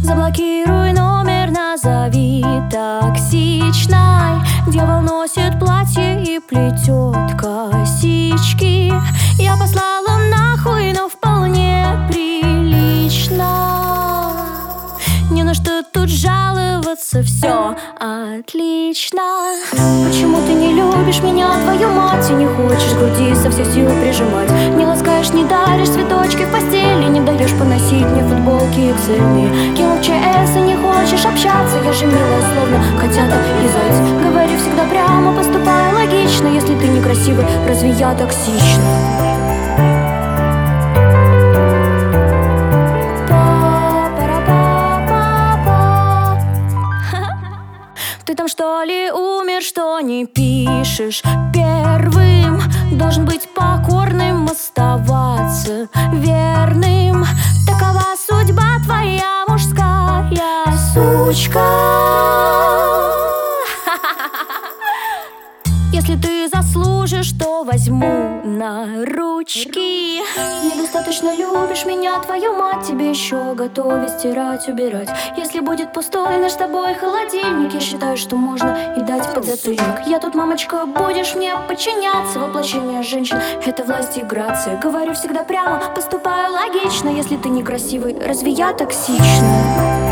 Заблокируй номер, назови токсичной. Дьявол носит платье и плетет косички. Я послала нахуй, но вполне прилично. Не на что тут жаловаться, все отлично. Почему ты не любишь меня, твою мать, и не хочешь груди со всех сил прижимать? Не ласкаешь, не даришь цветочки в постели, не даешь поносить мне футболки цельные. Кинул в ЧС и не хочешь общаться, я же милая, словно котята и заяц. Говорю всегда прямо, поступаю логично. Если ты некрасивый, разве я токсична? Ты там что ли умер, что не пишешь первым? Должен быть покорным, оставаться верным. Такова судьба твоя, мужская сучка. Если ты заслужишь, то возьму на ручки. Недостаточно любишь меня, твою мать, тебе еще готовить, стирать, убирать. Если будет пустой наш с тобой холодильник, я считаю, что можно и дать подзатыльник. Я тут, мамочка, будешь мне подчиняться. Воплощение женщин — это власть и грация. Говорю всегда прямо, поступаю логично. Если ты некрасивый, разве я токсична?